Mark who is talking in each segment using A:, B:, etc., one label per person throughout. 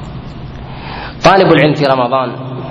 A: طالب العلم في رمضان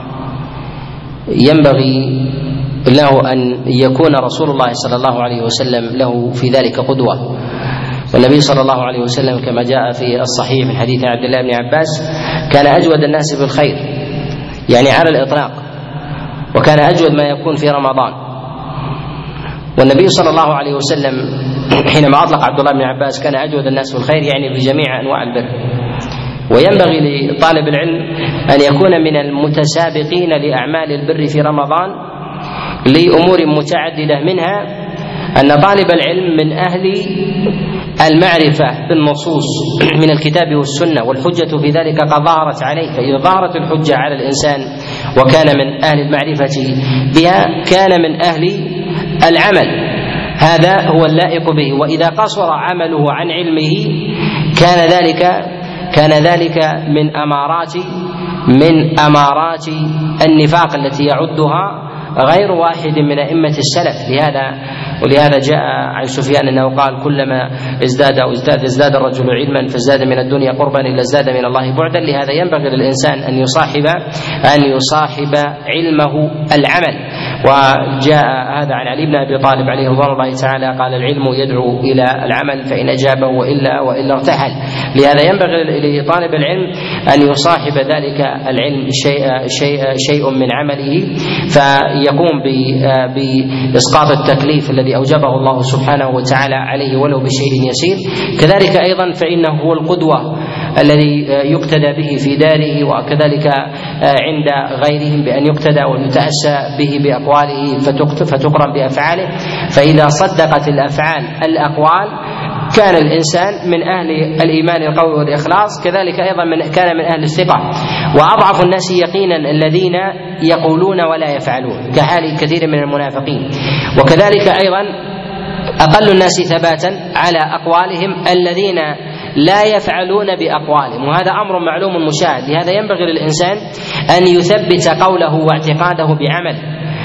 A: ينبغي له أن يكون رسول الله صلى الله عليه وسلم له في ذلك قدوة. والنبي صلى الله عليه وسلم كما جاء في الصحيح من حديث عبد الله بن عباس كان أجود الناس بالخير، يعني على الإطلاق، وكان أجود ما يكون في رمضان. والنبي صلى الله عليه وسلم حينما أطلق عبد الله بن عباس كان أجود الناس بالخير يعني في جميع أنواع البر. وينبغي لطالب العلم أن يكون من المتسابقين لأعمال البر في رمضان لأمور متعددة، منها أن طالب العلم من أهل المعرفة بالنصوص من الكتاب والسنة، والحجة في ذلك قد ظهرت عليه، فإذا ظهرت الحجة على الإنسان وكان من أهل المعرفة بها كان من أهل العمل، هذا هو اللائق به. وإذا قصر عمله عن علمه كان ذلك من أمارات النفاق التي يعدها غير واحد من أئمة السلف. ولهذا جاء عن سفيان أنه قال: كلما ازداد الرجل علما فازداد من الدنيا قربا إلا ازداد من الله بعدا. لهذا ينبغي للإنسان أن يصاحب علمه العمل. وجاء هذا عن علي بن أبي طالب عليه رضوان الله تعالى قال: العلم يدعو إلى العمل فإن أجابه وإلا ارتحل. لهذا ينبغي لطالب العلم أن يصاحب ذلك العلم شيء من عمله، فيقوم بإسقاط التكليف الذي أوجبه الله سبحانه وتعالى عليه ولو بشيء يسير. كذلك أيضا فإنه هو القدوة الذي يقتدى به في داره، وكذلك عند غيرهم بأن يقتدى ويتأسى به بأقواله فتقرن بأفعاله. فإذا صدقت الأفعال الأقوال كان الإنسان من أهل الإيمان القوي والإخلاص، كذلك أيضا كان من أهل الثقة. وأضعف الناس يقينا الذين يقولون ولا يفعلون كحال كثير من المنافقين، وكذلك أيضا أقل الناس ثباتا على أقوالهم الذين لا يفعلون بأقوالهم، وهذا أمر معلوم مشاهد. لهذا ينبغي للإنسان أن يثبت قوله واعتقاده بعمل.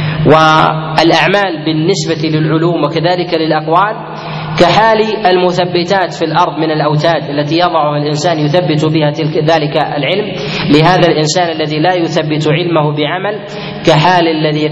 A: والأعمال بالنسبة للعلوم وكذلك للأقوال كحال المثبتات في الأرض من الأوتاد التي يضعها الإنسان يثبت بها ذلك العلم. لهذا الإنسان الذي لا يثبت علمه بعمل كحال الذي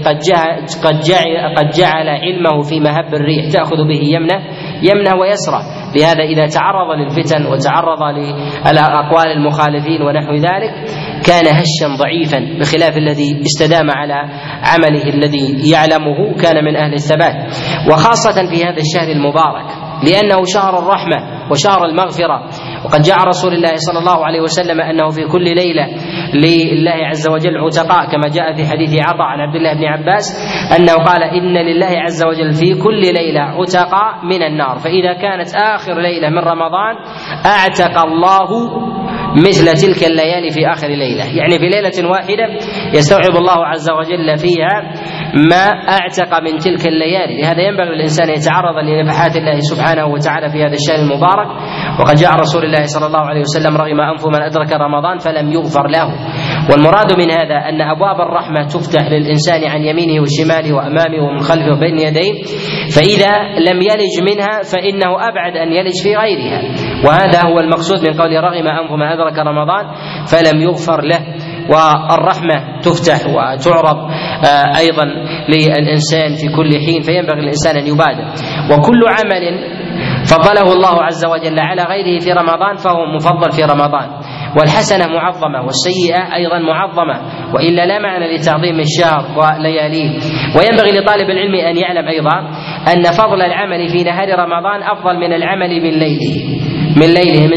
A: قد جعل علمه في مهب الريح تأخذ به يمنه ويسرى. لهذا إذا تعرض للفتن وتعرض لأقوال المخالفين ونحو ذلك كان هشا ضعيفا، بخلاف الذي استدام على عمله الذي يعلمه كان من أهل الثبات. وخاصة في هذا الشهر المبارك لأنه شهر الرحمة وشهر المغفرة. وقد جاء رسول الله صلى الله عليه وسلم أنه في كل ليلة لله عز وجل عتقاء، كما جاء في حديث عطاء عن عبد الله بن عباس أنه قال: إن لله عز وجل في كل ليلة عتقاء من النار، فإذا كانت آخر ليلة من رمضان أعتق الله مثل تلك الليالي في آخر ليلة، يعني في ليلة واحدة يستوعب الله عز وجل فيها ما أعتق من تلك الليالي. لهذا ينبغي للإنسان يتعرض لنفحات الله سبحانه وتعالى في هذا الشهر المبارك. وقد جاء رسول الله صلى الله عليه وسلم: رغم أنف من أدرك رمضان فلم يغفر له. والمراد من هذا أن أبواب الرحمة تفتح للإنسان عن يمينه وشماله وأمامه ومن خلفه وبين يديه، فإذا لم يلج منها فإنه أبعد أن يلج في غيرها. وهذا هو المقصود من قول رغم أنف من أدرك رمضان فلم يغفر له. والرحمة تفتح وتعرض أيضا للإنسان في كل حين، فينبغي الإنسان أن يبادر. وكل عمل فضله الله عز وجل على غيره في رمضان فهو مفضل في رمضان. والحسنة معظمة والسيئة أيضا معظمة، وإلا لا معنى لتعظيم الشهر ولياليه. وينبغي لطالب العلم أن يعلم أيضا أن فضل العمل في نهار رمضان أفضل من العمل من ليله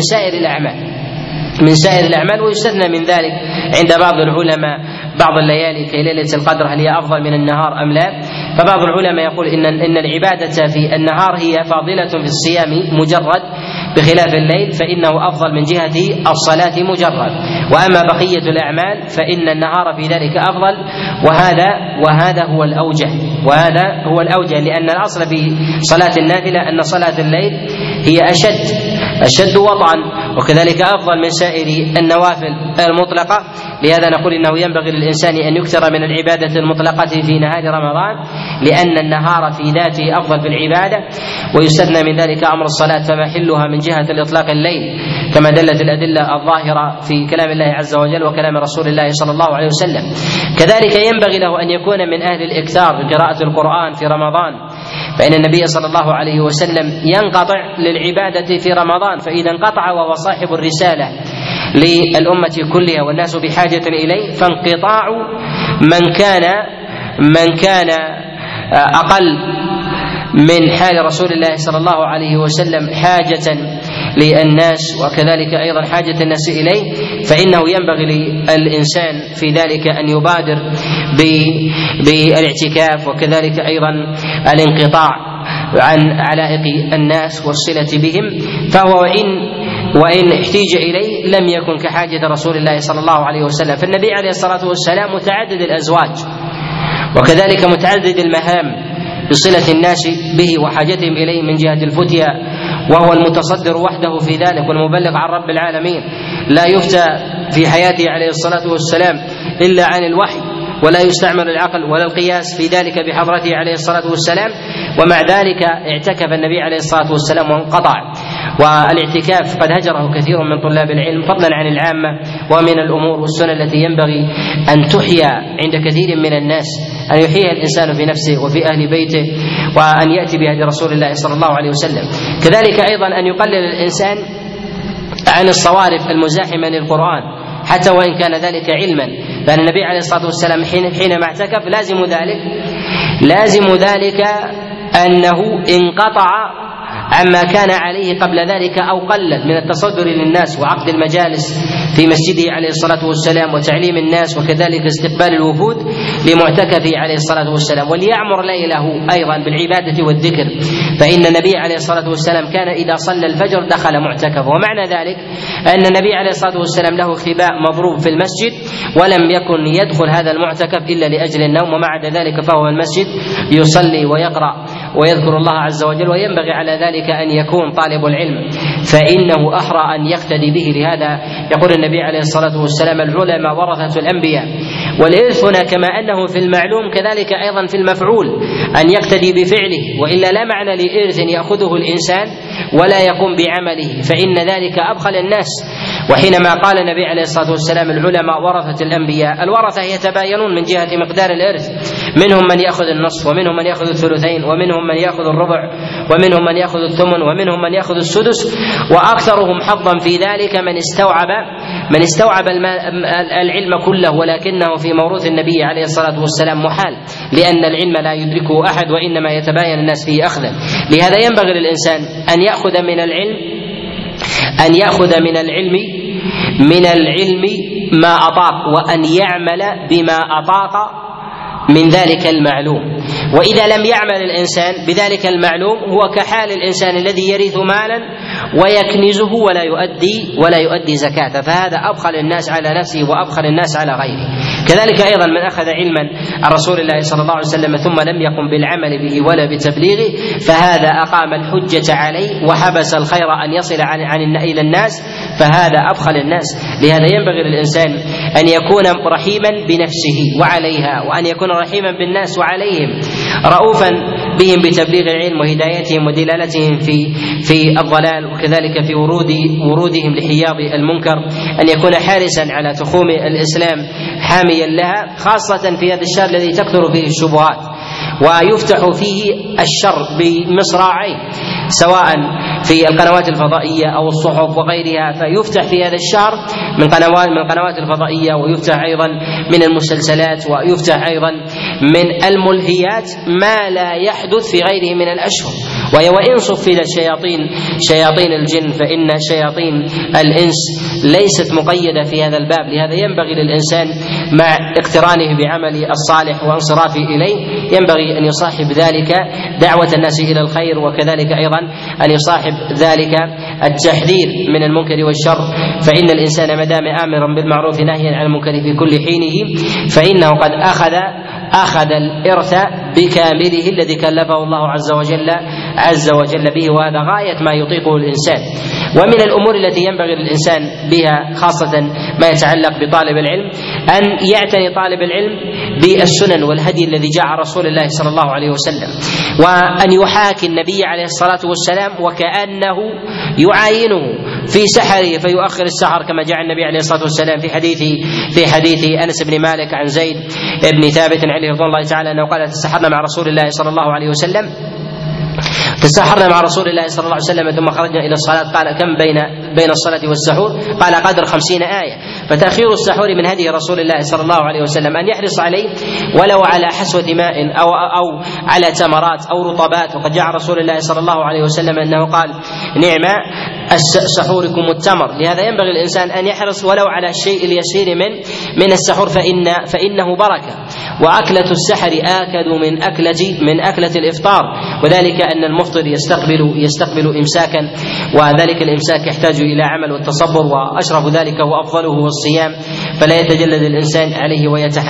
A: من سائر الأعمال. ويستثنى من ذلك عند بعض العلماء بعض الليالي كليلة القدر هل هي أفضل من النهار أم لا؟ فبعض العلماء يقول إن العبادة في النهار هي فاضلة في الصيام مجرد، بخلاف الليل فإنه أفضل من جهة الصلاة مجرد. وأما بقية الأعمال فإن النهار في ذلك أفضل، وهذا هو الأوجه لأن الأصل في صلاة النافلة أن صلاة الليل هي أشد وطئا، وكذلك أفضل من سائر النوافل المطلقة. لهذا نقول إنه ينبغي للإنسان أن يكثر من العبادة المطلقة في نهار رمضان، لأن النهار في ذاته أفضل في العبادة. ويستثنى من ذلك أمر الصلاة فمحلها من جهة الإطلاق الليل، كما دلت الأدلة الظاهرة في كلام الله عز وجل وكلام رسول الله صلى الله عليه وسلم. كذلك ينبغي له أن يكون من أهل الإكثار بقراءة القرآن في رمضان، فإن النبي صلى الله عليه وسلم ينقطع للعبادة في رمضان، فإذا انقطع وهو صاحب الرسالة للأمة كلها والناس بحاجة إليه، فانقطاع من كان أقل من حال رسول الله صلى الله عليه وسلم حاجة للناس وكذلك أيضا حاجة الناس إليه، فإنه ينبغي للإنسان في ذلك أن يبادر بالاعتكاف وكذلك أيضا الانقطاع عن علائق الناس والصلة بهم، فهو وإن احتيج إليه لم يكن كحاجة رسول الله صلى الله عليه وسلم. فالنبي عليه الصلاة والسلام متعدد الأزواج وكذلك متعدد المهام بصلة الناس به وحاجتهم إليه من جهة الفتية، وهو المتصدر وحده في ذلك والمبلغ عن رب العالمين، لا يفتى في حياته عليه الصلاة والسلام إلا عن الوحي، ولا يستعمل العقل ولا القياس في ذلك بحضرته عليه الصلاة والسلام. ومع ذلك اعتكف النبي عليه الصلاة والسلام وانقطع، والاعتكاف قد هجره كثير من طلاب العلم فضلا عن العامة، ومن الأمور والسنن التي ينبغي أن تحيا عند كثير من الناس، أن يحييها الإنسان في نفسه وفي أهل بيته، وأن يأتي بهدي رسول الله صلى الله عليه وسلم. كذلك أيضا أن يقلل الإنسان عن الصوارف المزاحمة للقرآن حتى وإن كان ذلك علما، فإن النبي عليه الصلاة والسلام حينما اعتكف لازم ذلك أنه انقطع عما كان عليه قبل ذلك أو قلت من التصدر للناس وعقد المجالس في مسجده عليه الصلاة والسلام وتعليم الناس وكذلك استقبال الوفود لمعتكفه عليه الصلاة والسلام، وليعمر ليله أيضا بالعبادة والذكر، فإن النبي عليه الصلاة والسلام كان إذا صلى الفجر دخل معتكفه. ومعنى ذلك أن النبي عليه الصلاة والسلام له خباء مضروب في المسجد، ولم يكن يدخل هذا المعتكف إلا لأجل النوم، ومع ذلك فهو المسجد يصلي ويقرأ ويذكر الله عز وجل. وينبغي على ذلك أن يكون طالب العلم فإنه أحرى أن يقتدي به. لهذا يقول النبي عليه الصلاة والسلام: العلماء ورثة الأنبياء. والإرث هنا كما أنه في المعلوم كذلك أيضا في المفعول، أن يقتدي بفعله، وإلا لا معنى لإرث يأخذه الإنسان ولا يقوم بعمله، فإن ذلك أبخل الناس. وحينما قال النبي عليه الصلاة والسلام: العلماء ورثة الأنبياء، الورثة يتباينون من جهة مقدار الإرث، منهم من يأخذ النصف، ومنهم من يأخذ الثلثين، ومنهم من يأخذ الربع، ومنهم من يأخذ الثمن، ومنهم من يأخذ السدس، وأكثرهم حظا في ذلك من استوعب العلم كله، ولكنه في موروث النبي عليه الصلاة والسلام محال، لأن العلم لا يدركه أحد وإنما يتباين الناس فيه أخذا. لهذا ينبغي للإنسان أن يأخذ من العلم ما أطاق، وأن يعمل بما أطاق من ذلك المعلوم. وإذا لم يعمل الإنسان بذلك المعلوم هو كحال الإنسان الذي يرث مالا ويكنزه ولا يؤدي زكاة، فهذا أبخل الناس على نفسه وأبخل الناس على غيره. كذلك أيضا من أخذ علما عن رسول الله صلى الله عليه وسلم ثم لم يقم بالعمل به ولا بتبليغه، فهذا أقام الحجة عليه وحبس الخير أن يصل إلى الناس، فهذا أبخل الناس. لهذا ينبغي للإنسان أن يكون رحيما بنفسه وعليها، وأن يكون رحيما بالناس وعليهم، رؤوفا بهم بتبليغ العلم وهدايتهم ودلالتهم في الضلال، وكذلك في ورودهم لحياض المنكر، أن يكون حارسا على تخوم الإسلام حاميا لها، خاصة في هذا الشهر الذي تكثر فيه الشبهات ويفتح فيه الشر بمصراعيه، سواء في القنوات الفضائية أو الصحف وغيرها، فيفتح في هذا الشهر من قنوات الفضائية، ويفتح أيضا من المسلسلات، ويفتح أيضا من الملهيات ما لا يحدث في غيره من الأشهر. وإن صفدت شياطين الجن فإن شياطين الإنس ليست مقيدة في هذا الباب. لهذا ينبغي للإنسان مع اقترانه بعمل الصالح وانصرافه إليه ينبغي أن يصاحب ذلك دعوة الناس إلى الخير، وكذلك أيضا أن يصاحب ذلك التحذير من المنكر والشر، فإن الإنسان ما دام آمرا بالمعروف ناهيا عن المنكر في كل حينه فإنه قد أخذ الإرث بكامله الذي كلفه الله عز وجل عز وجل به، وهذا غاية ما يطيقه الإنسان. ومن الأمور التي ينبغي للإنسان بها خاصة ما يتعلق بطالب العلم أن يعتني طالب العلم بالسنن والهدي الذي جاء عن رسول الله صلى الله عليه وسلم، وأن يحاكي النبي عليه الصلاة والسلام وكأنه يعاينه في سحره فيؤخر السحر، كما جاء النبي عليه الصلاة والسلام في حديث أنس بن مالك عن زيد بن ثابت عليه رضوان الله تعالى أنه قال: تسحرنا مع رسول الله صلى الله عليه وسلم ثم خرجنا إلى الصلاة. قال: كم بين الصلاة والسحور؟ قال: قدر 50 آية. فتأخير السحور من هدي رسول الله صلى الله عليه وسلم أن يحرص عليه ولو على حسوة ماء أو على تمرات أو رطبات. وقد جاء رسول الله صلى الله عليه وسلم أنه قال: نعم سحوركم التمر. لهذا ينبغي الإنسان أن يحرص ولو على الشيء اليسير من السحور فإنه بركة. وأكلة السحر آكد من أكلة الإفطار، وذلك أن المفطر يستقبل إمساكا، وذلك الإمساك يحتاج إلى عمل والتصبر، وأشرف ذلك وأفضله هو الصيام، فلا يتجلد الإنسان عليه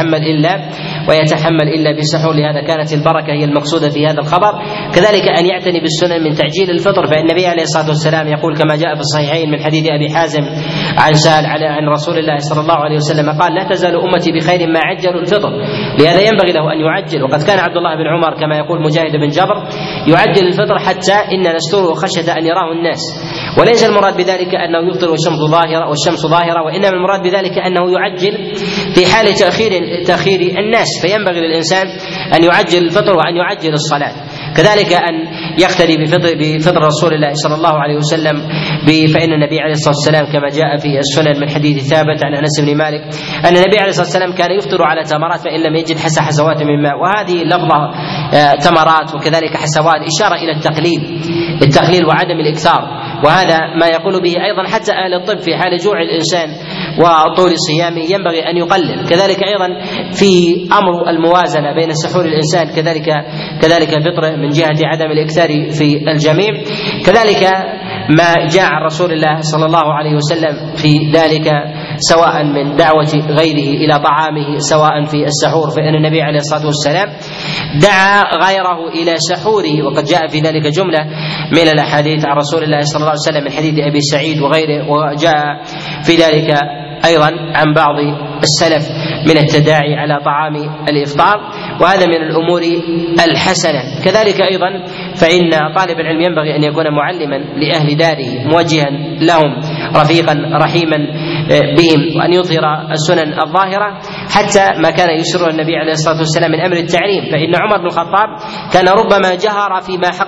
A: ويتحمل إلا بسحور. لهذا كانت البركة هي المقصودة في هذا الخبر. كذلك أن يعتني بالسنن من تعجيل الفطر، فإن النبي عليه الصلاة والسلام يقول كما جاء في الصحيحين من حديث أبي حازم عن سهل عن رسول الله صلى الله عليه وسلم قال: لا تزال أمتي بخير ما عجلوا الفطر. لهذا ينبغي له أن يعجل. وقد كان عبد الله بن عمر كما يقول مجاهد بن جبر يعجل الفطر حتى إن نستره خشية أن يراه الناس. وليس المراد بذلك أنه يفطر والشمس ظاهرة، وإنما المراد بذلك أنه يعجل في حال تأخير الناس، فينبغي للإنسان أن يعجل الفطر وأن يعجل الصلاة. كذلك أن يقتدي بفطر رسول الله صلى الله عليه وسلم، فإن النبي عليه الصلاة والسلام كما جاء في السنن من حديث ثابت عن أنس بن مالك أن النبي عليه الصلاة والسلام كان يفطر على تمرات فإن لم يجد حسوات من ماء. وهذه اللفظة تمرات وكذلك حسوات إشارة إلى التقليل وعدم الإكثار، وهذا ما يقول به أيضا حتى أهل الطب في حال جوع الإنسان وطول صيامه ينبغي أن يقلل. كذلك أيضا في أمر الموازنة بين سحور الإنسان كذلك فطره من جهة عدم الإكثار في الجميع. كذلك ما جاء عن رسول الله صلى الله عليه وسلم في ذلك سواء من دعوة غيره إلى طعامه سواء في السحور، فإن النبي عليه الصلاة والسلام دعا غيره إلى سحوره، وقد جاء في ذلك جملة من الأحاديث عن رسول الله صلى الله عليه وسلم من حديث أبي سعيد وغيره، وجاء في ذلك أيضا عن بعض السلف من التداعي على طعام الإفطار، وهذا من الأمور الحسنة. كذلك أيضا فإن طالب العلم ينبغي أن يكون معلما لأهل داره موجها لهم رفيقا رحيما بهم، وأن يظهر السنن الظاهرة حتى ما كان يسر النبي عليه الصلاة والسلام من أمر التعليم. فإن عمر بن الخطاب كان ربما جهر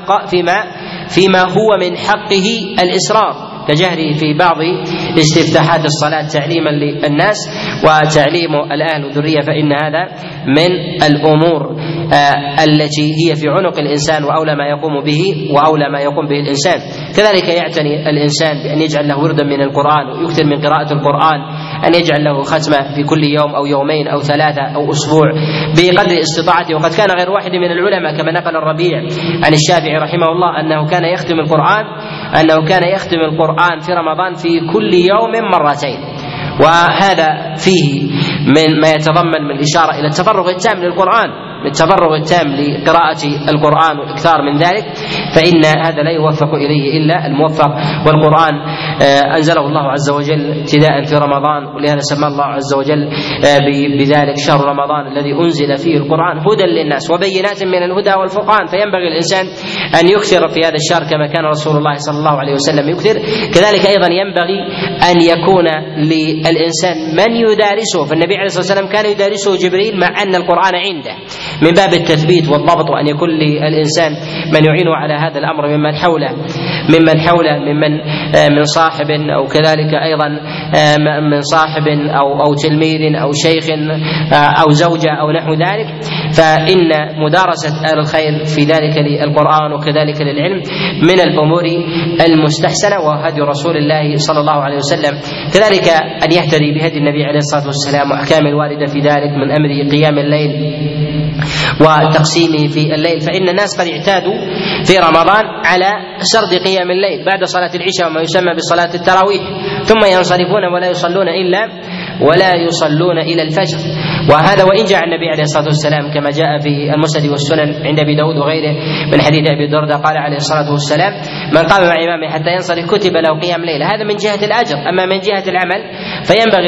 A: فيما هو من حقه الإسرار، كجهره في بعض استفتاحات الصلاة تعليما للناس وتعليم الأهل والذرية، فإن هذا من الأمور التي هي في عنق الإنسان وأولى ما يقوم به الإنسان. كذلك يعتني الإنسان بأن يجعل له وردا من القرآن ويكثر من قراءة القرآن، أن يجعل له ختمة في كل يوم أو يومين أو 3 أو أسبوع بقدر استطاعته. وقد كان غير واحد من العلماء كما نقل الربيع عن الشافعي رحمه الله أنه كان يختم القرآن في رمضان في كل يوم 2 مرات، وهذا فيه من ما يتضمن من الإشارة إلى التفرغ التام للقرآن، بالتفرغ التام لقراءة القرآن والإكثار من ذلك، فإن هذا لا يوفق إليه إلا الموفق. والقرآن أنزله الله عز وجل ابتداء في رمضان، ولهذا سمى الله عز وجل بذلك شهر رمضان الذي أنزل فيه القرآن هدى للناس وبينات من الهدى والفرقان. فينبغي الإنسان أن يكثر في هذا الشهر كما كان رسول الله صلى الله عليه وسلم يكثر. كذلك أيضا ينبغي أن يكون للإنسان من يدارسه، فالنبي عليه الصلاة والسلام كان يدارسه جبريل مع أن القرآن عنده من باب التثبيت والضبط، وأن يكون للإنسان من يعينه على هذا الأمر ممن حوله من صاحب أو كذلك أيضا من صاحب أو تلميذ أو شيخ أو زوجة أو نحو ذلك. فإن مدارسة أهل الخير في ذلك للقرآن وكذلك للعلم من الأمور المستحسنة وهدي رسول الله صلى الله عليه وسلم. كذلك أن يهتدي بهدي النبي عليه الصلاة والسلام وأحكام الواردة في ذلك من أمر قيام الليل وتقسيمه في الليل، فإن الناس قد اعتادوا في رمضان على سرد قيام الليل بعد صلاة العشاء وما يسمى بصلاة التراويح، ثم ينصرفون ولا يصلون ولا يصلون إلى الفجر. وهذا وإن جاء النبي عليه الصلاة والسلام كما جاء في المسند والسنن عند أبي داود وغيره من حديث أبي الدرداء قال عليه الصلاة والسلام: من قام مع إمامه حتى ينصرف كتب له قيام ليلة. هذا من جهة الأجر. أما من جهة العمل فينبغي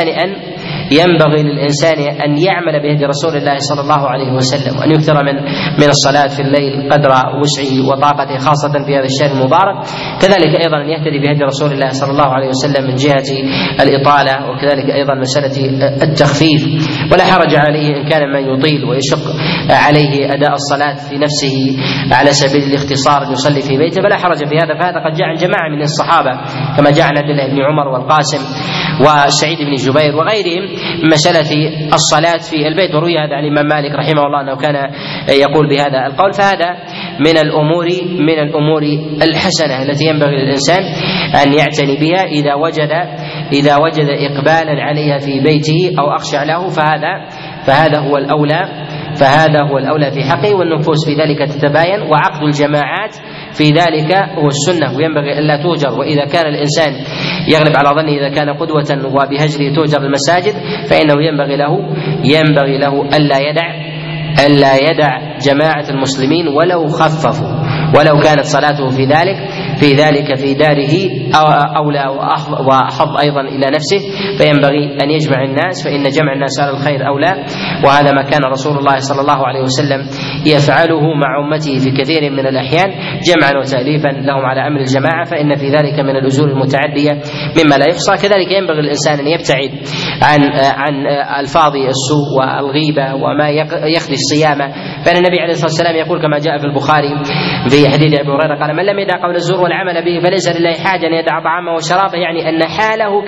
A: للإنسان أن يعمل بهدي رسول الله صلى الله عليه وسلم، وأن يكثر من الصلاة في الليل قدر وسعه وطاقته، خاصة في هذا الشهر المبارك. كذلك أيضا أن يهتدي بهدي رسول الله صلى الله عليه وسلم من جهة الإطالة، وكذلك أيضا مسألة التخفيف. ولا حرج عليه إن كان من يطيل ويشق عليه أداء الصلاة في نفسه على سبيل الاختصار يصلي في بيته، فلا حرج في هذا. فهذا قد جاء عن جماعة من الصحابة كما جاء عن عبد الله بن عمر والقاسم وسعيد بن جبير وغيرهم مسألة الصلاة في البيت. وروي هذا عن الإمام مالك رحمه الله أنه كان يقول بهذا القول. فهذا من الأمور الحسنة التي ينبغي للإنسان أن يعتني بها إذا وجد إقبالا عليها في بيته أو أخشع له، فهذا هو الأولى في حقه، والنفوس في ذلك تتباين. وعقد الجماعات في ذلك هو السنة، وينبغي ألا توجر. وإذا كان الإنسان يغلب على ظنه إذا كان قدوة وبهجره توجر المساجد، فإنه ينبغي له ألا يدع جماعة المسلمين ولو خففوا، ولو كانت صلاته في ذلك في داره أولى وأحظ أيضا إلى نفسه، فينبغي أن يجمع الناس، فإن جمع الناس على الخير أولى. وهذا ما كان رسول الله صلى الله عليه وسلم يفعله مع أمته في كثير من الأحيان، جمعا وتأليفا لهم على أمر الجماعة، فإن في ذلك من الأجور المتعدية مما لا يحصى. كذلك ينبغي الإنسان أن يبتعد عن ألفاظ السوء والغيبة وما يخدش الصيامة. فإن النبي عليه الصلاة والسلام يقول كما جاء في البخاري في حديث أبي هريرة قال: من لم يدع قول الزور والعمل به فليس لله حاجة أن يدع طعامه وشرابه. يعني أن حاله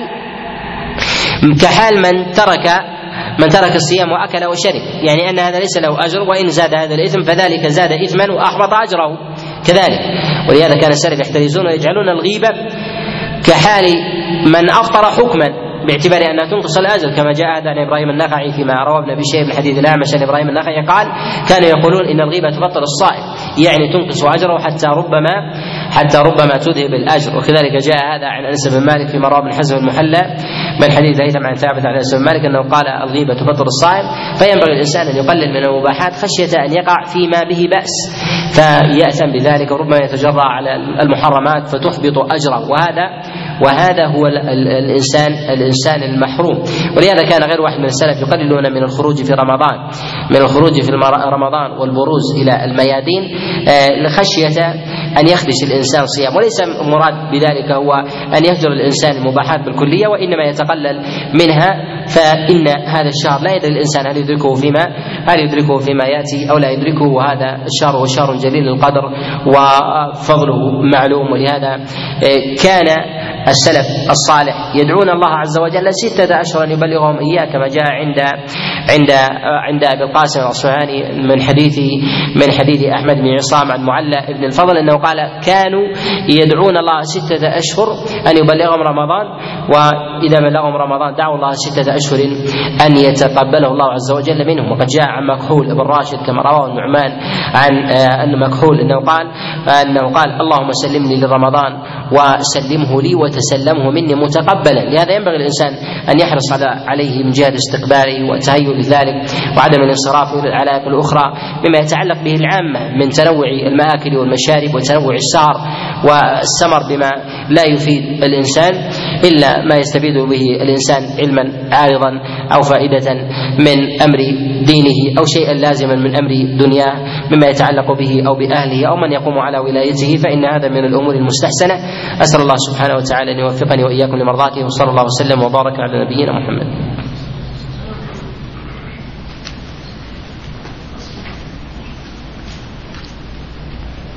A: كحال من ترك الصيام وأكل وشرب، يعني أن هذا ليس له أجر، وإن زاد هذا الإثم فذلك زاد إثما وأحبط أجره كذلك. ولهذا كان السلف يحترزون ويجعلون الغيبة كحال من أفطر حكما، باعتبار أنها تنقص الأجر، كما جاء هذا عن إبراهيم النخعي فيما رواه ابن أبي شيبة من حديث الأعمش عن إبراهيم النخعي قال: كانوا يقولون إن الغيبة تبطل الصائم، يعني تنقص أجره حتى ربما تذهب الأجر. وكذلك جاء هذا عن أنس بن مالك فيما رواه ابن حزم المحلى من حديث هيثم عن ثابت عن أنس بن مالك أنه قال: الغيبة تبطل الصائم. فينبغي الإنسان أن يقلل من المباحات خشية أن يقع فيما به بأس فيأثم بذلك، وربما يتجرأ على المحرمات فتحبط أجره. وهذا هو الإنسان المحروم. ولهذا كان غير واحد من السلف يقللون من الخروج في رمضان والبروز إلى الميادين لخشية أن يخدش الإنسان صيام. وليس مراد بذلك هو أن يهجر الإنسان المباحات بالكلية، وإنما يتقلل منها. فإن هذا الشهر لا يدري الإنسان هل يدركه فيما يأتي أو لا يدركه، وهذا الشهر هو شهر جليل القدر وفضله معلوم. ولهذا كان السلف الصالح يدعون الله عز وجل 6 أشهر يبلغهم إياه، كما جاء عند أبي القاسم الأصفهاني من حديث أحمد بن عصام عن معلى بن الفضل أنه قال: كانوا يدعون الله 6 أشهر أن يبلغهم رمضان، وإذا بلغهم رمضان دعوا الله 6 أشهر أن يتقبله الله عز وجل منهم. وقد جاء عن مكحول بن راشد كما رواه النعمان عن أن مكحول أنه قال: اللهم سلمني لرمضان وسلمه لي وتسلمه مني متقبلا. لهذا ينبغي الإنسان أن يحرص عليه من جهة استقباله والتهيؤ لذلك، وعدم الانصراف إلى العلائق الأخرى مما يتعلق به العامة من تنوع المآكل والمشارب وتنوع السهر والسمر بما لا يفيد الإنسان إلا ما يستفيد به الإنسان علما عارضا أو فائدة من أمر دينه أو شيئا لازما من أمر دنياه مما يتعلق به أو بأهله أو من يقوم على ولايته، فإن هذا من الأمور المستحسنة. أسأل الله سبحانه وتعالى أن يوفقني وإياكم لمرضاته، وصلى الله وسلم وبارك على نبينا محمد.